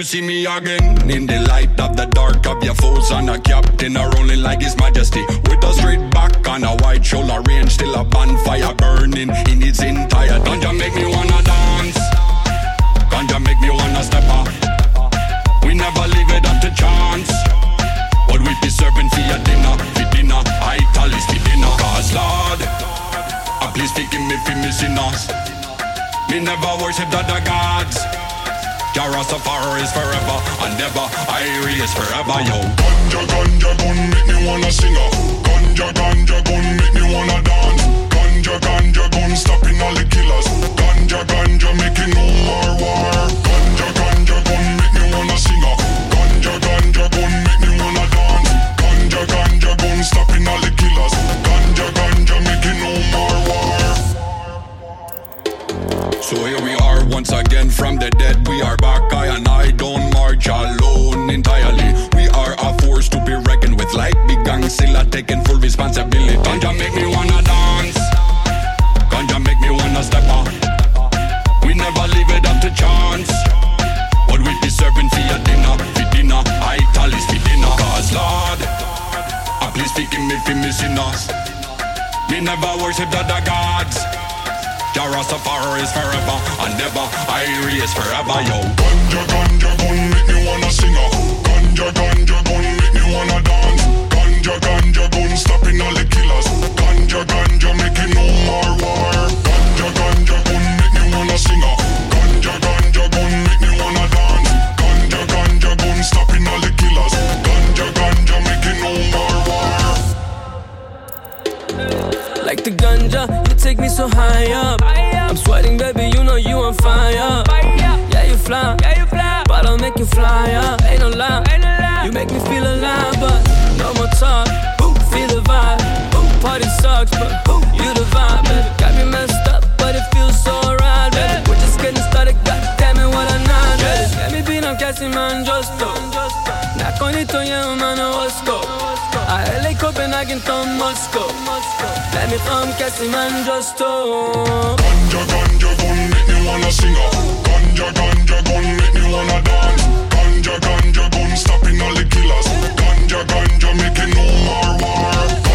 see me again. In the light of the dark of your foes, and a captain a rolling like his majesty. With a straight back and a wide shoulder range, still a bonfire burning in its entire. Ganja make me wanna dance. Ganja make me wanna step up. We never leave it up to chance. What we be serving for your dinner, I tell is for dinner. Cause Lord, please forgive me for missing us. Me never worship the other gods. Jah Rastafari is forever and never. Irie is forever, yo. Ganja, ganja, gun make me wanna sing. Ganja, ganja, gun make me wanna dance. Ganja, ganja, gun stopping all the killers. Ganja, ganja, making no more war. Ganja, ganja, gun make me wanna sing. Ganja, ganja, gun make me wanna dance. Ganja, ganja, gun stopping all the killers. Ganja, ganja, making no more war. So here we are once again from the dead. We are back, I and I don't march alone entirely. We are a force to be reckoned with, like big gang Silla taking full responsibility. Ganja make me wanna dance. Ganja make me wanna step up. We never leave it up to chance. What we be serving for your dinner, I tell is for dinner. Cause Lord, please forgive me for missing us. We never worship the other gods. Jah Rastafari is forever and never. Irie is forever, yo. Ganja, ganja, gun make me wanna sing. Ganja, ganja, gun make me wanna dance. Ganja, ganja, gun stopping all the killers. Ganja, ganja, making no more war. Ganja, ganja, gun make me wanna sing. Ganja, ganja, gun make me wanna dance. Ganja, ganja, gun stopping all the killers. Ganja, ganja, making no more war. Like the ganja, you take me so high up. I'm sweating, baby, you know you on fire. Yeah, you fly, but I'll make you fly up. Ain't no lie, you make me feel alive. But no more talk, feel the vibe. Party sucks, but you the vibe, baby. Got me messed up, but it feels so right, baby. We're just getting started, goddammit, what a night, baby. Let me be no casting man, just go. Knock on it, yeah, man, let's go. I LA, Copenhagen, from Moscow. Let me come casting man, just go. Ganja, ganja, gun make me wanna sing. Ganja, ganja, gun make me wanna dance. Ganja, ganja, gun stopping all the killers. Ganja, ganja, making no more war.